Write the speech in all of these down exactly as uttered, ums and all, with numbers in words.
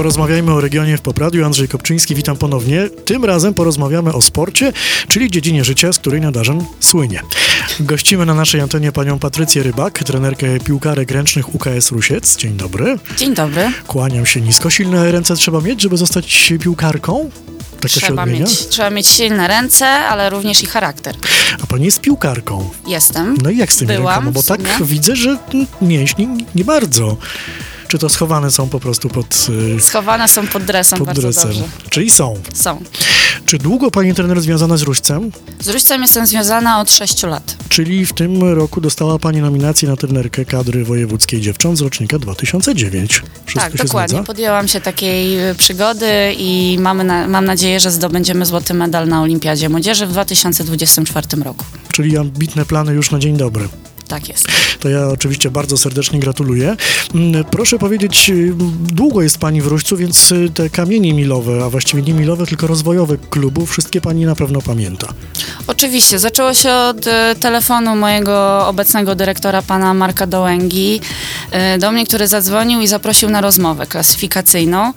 Porozmawiajmy o regionie w Popradiu. Andrzej Kopczyński, witam ponownie. Tym razem porozmawiamy o sporcie, czyli dziedzinie życia, z której Nadarzyn słynie. Gościmy na naszej antenie panią Patrycję Rybak, trenerkę piłkarek ręcznych U K S Rusiec. Dzień dobry. Dzień dobry. Kłaniam się nisko. Silne ręce trzeba mieć, żeby zostać piłkarką? Tak trzeba, mieć, trzeba mieć silne ręce, ale również i charakter. A pani jest piłkarką? Jestem. No i jak z tymi Byłam, rękoma? Bo tak widzę, że mięśni nie bardzo. Czy to schowane są po prostu pod... Schowane są pod dresem, pod bardzo dresem. dobrze. Czyli są. Są. Czy długo pani trener związana z Ruścem? Z Ruścem jestem związana od sześciu lat. Czyli w tym roku dostała pani nominację na trenerkę kadry wojewódzkiej dziewcząt z rocznika dwa tysiące dziewiątego. Tak, dokładnie. Zgadza? Podjęłam się takiej przygody i mamy na, mam nadzieję, że zdobędziemy złoty medal na Olimpiadzie Młodzieży w dwa tysiące dwudziestym czwartym roku. Czyli ambitne plany już na dzień dobry. Tak jest. To ja oczywiście bardzo serdecznie gratuluję. Proszę powiedzieć, długo jest pani w Ruścu, więc te kamienie milowe, a właściwie nie milowe, tylko rozwojowe klubu, wszystkie pani na pewno pamięta. Oczywiście. Zaczęło się od e, telefonu mojego obecnego dyrektora, pana Marka Dołęgi, e, do mnie, który zadzwonił i zaprosił na rozmowę klasyfikacyjną.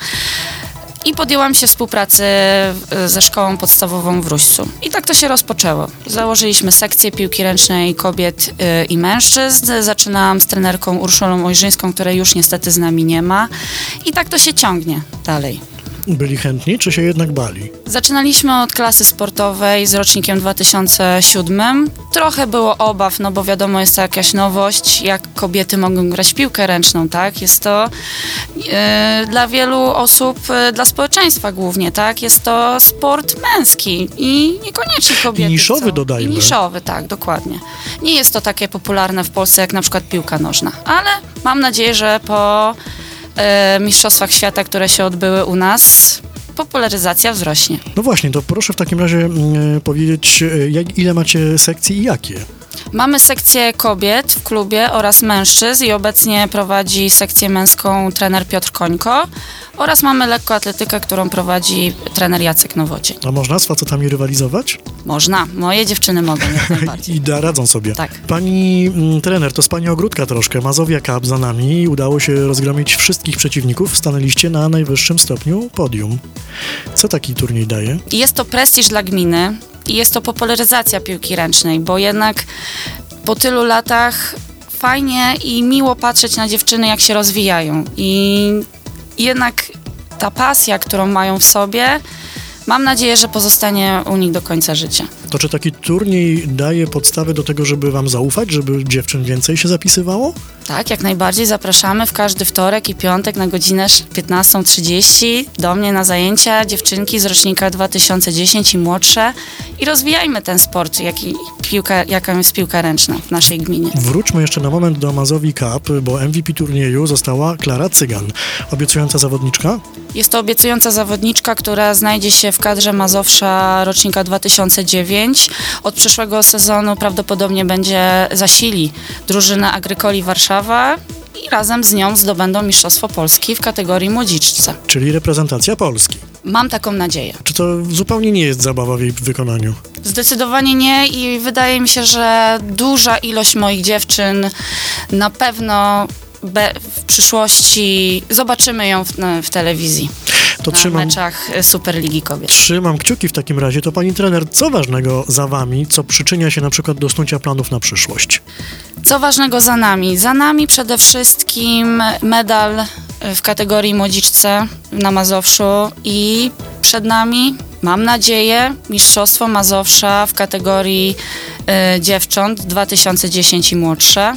I podjęłam się współpracy ze szkołą podstawową w Ruścu. I tak to się rozpoczęło. Założyliśmy sekcję piłki ręcznej kobiet yy, i mężczyzn. Zaczynałam z trenerką Urszulą Ojrzyńską, której już niestety z nami nie ma. I tak to się ciągnie dalej. Byli chętni, czy się jednak bali? Zaczynaliśmy od klasy sportowej z rocznikiem dwa tysiące siódmym. Trochę było obaw, no bo wiadomo, jest to jakaś nowość, jak kobiety mogą grać w piłkę ręczną, tak? Jest to yy, dla wielu osób, yy, dla społeczeństwa głównie, tak? Jest to sport męski i niekoniecznie kobiety. I niszowy, chcą. dodajmy. I niszowy, tak, dokładnie. Nie jest to takie popularne w Polsce jak na przykład piłka nożna, ale mam nadzieję, że po Mistrzostwach Świata, które się odbyły u nas, popularyzacja wzrośnie. No właśnie, to proszę w takim razie e, powiedzieć, jak, ile macie sekcji i jakie? Mamy sekcję kobiet w klubie oraz mężczyzn i obecnie prowadzi sekcję męską trener Piotr Końko oraz mamy lekkoatletykę, którą prowadzi trener Jacek Nowocień. A można z facetami rywalizować? Można. Moje dziewczyny mogą jak najbardziej. I da, radzą sobie. Tak. Pani m, trener, to z pani ogródka troszkę. Mazowia Cup za nami. Udało się rozgromić wszystkich przeciwników. Stanęliście na najwyższym stopniu podium. Co taki turniej daje? Jest to prestiż dla gminy i jest to popularyzacja piłki ręcznej, bo jednak po tylu latach fajnie i miło patrzeć na dziewczyny, jak się rozwijają. I jednak ta pasja, którą mają w sobie, mam nadzieję, że pozostanie u nich do końca życia. To czy taki turniej daje podstawy do tego, żeby wam zaufać, żeby dziewczyn więcej się zapisywało? Tak, jak najbardziej. Zapraszamy w każdy wtorek i piątek na godzinę piętnasta trzydzieści do mnie na zajęcia dziewczynki z rocznika dwa tysiące dziesiątego i młodsze i rozwijajmy ten sport, jaki piłka, jaka jest piłka ręczna w naszej gminie. Wróćmy jeszcze na moment do Mazowi Cup, bo M V P turnieju została Klara Cygan. Obiecująca zawodniczka? Jest to obiecująca zawodniczka, która znajdzie się w kadrze Mazowsza rocznika dwa tysiące dziewiątego. Od przyszłego sezonu prawdopodobnie będzie zasili drużynę Agrykoli Warszawa i razem z nią zdobędą Mistrzostwo Polski w kategorii młodziczce. Czyli reprezentacja Polski. Mam taką nadzieję. Czy to zupełnie nie jest zabawa w jej wykonaniu? Zdecydowanie nie i wydaje mi się, że duża ilość moich dziewczyn na pewno be, w przyszłości zobaczymy ją w, w telewizji. To na trzymam, meczach Superligi Kobiet. Trzymam kciuki w takim razie. To pani trener, co ważnego za wami, co przyczynia się na przykład do snucia planów na przyszłość? Co ważnego za nami? Za nami przede wszystkim medal w kategorii młodziczce na Mazowszu i przed nami, mam nadzieję, Mistrzostwo Mazowsza w kategorii y, dziewcząt dwa tysiące dziesiątego i młodsze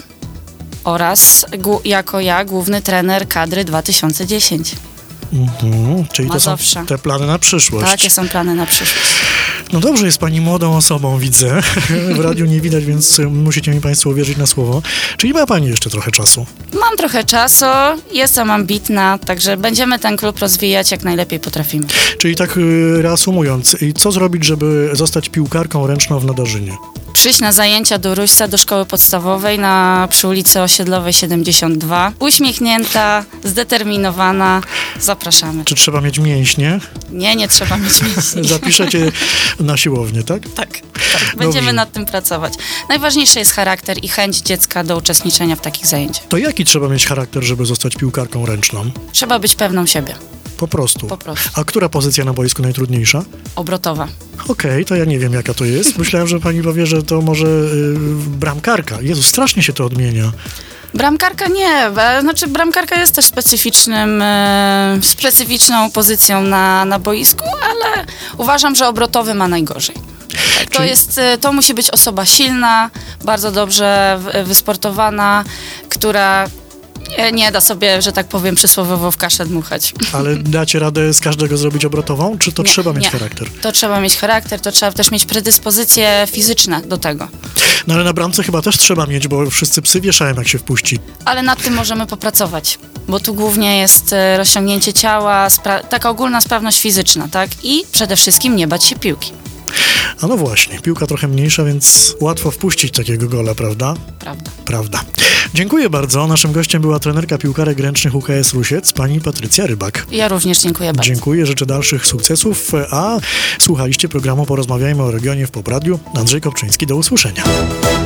oraz gu, jako ja główny trener kadry dwa tysiące dziesiątego. Mhm, czyli Mazowsza. To są te plany na przyszłość. Takie są plany na przyszłość. No dobrze, jest pani młodą osobą, widzę. W radiu nie widać, więc musicie mi państwo uwierzyć na słowo. Czyli ma pani jeszcze trochę czasu? Mam trochę czasu, jestem ambitna, także będziemy ten klub rozwijać jak najlepiej potrafimy. Czyli tak reasumując, co zrobić, żeby zostać piłkarką ręczną w Nadarzynie? Przyjść na zajęcia do Ruśca, do szkoły podstawowej na przy ulicy Osiedlowej siedemdziesiąt dwa. Uśmiechnięta, zdeterminowana. Zapraszamy. Czy trzeba mieć mięśnie? Nie, nie trzeba mieć mięśni. Zapiszecie na siłownię, tak? Tak, tak. Będziemy Dobrze. nad tym pracować. Najważniejszy jest charakter i chęć dziecka do uczestniczenia w takich zajęciach. To jaki trzeba mieć charakter, żeby zostać piłkarką ręczną? Trzeba być pewną siebie. Po prostu. Po prostu. A która pozycja na boisku najtrudniejsza? Obrotowa. Okej, okay, to ja nie wiem, jaka to jest. Myślałem, że pani powie, że to może yy, bramkarka. Jezu, strasznie się to odmienia. Bramkarka nie, znaczy bramkarka jest też specyficznym, e, specyficzną pozycją na, na boisku, ale uważam, że obrotowy ma najgorzej. To, Czyli... jest, to musi być osoba silna, bardzo dobrze wysportowana, która nie, nie da sobie, że tak powiem, przysłowiowo w kaszę dmuchać. Ale dacie radę z każdego zrobić obrotową, czy to nie, trzeba mieć nie. charakter? To trzeba mieć charakter, to trzeba też mieć predyspozycje fizyczne do tego. No ale na bramce chyba też trzeba mieć, bo wszyscy psy wieszają, jak się wpuści. Ale nad tym możemy popracować, bo tu głównie jest rozciągnięcie ciała, spra- taka ogólna sprawność fizyczna, tak? I przede wszystkim nie bać się piłki. A no właśnie, piłka trochę mniejsza, więc łatwo wpuścić takiego gola, prawda? Prawda. Prawda. Dziękuję bardzo. Naszym gościem była trenerka piłkarek ręcznych U K S Rusiec, pani Patrycja Rybak. Ja również dziękuję bardzo. Dziękuję, życzę dalszych sukcesów, a słuchaliście programu Porozmawiajmy o regionie w Popradiu. Andrzej Kopczyński, do usłyszenia.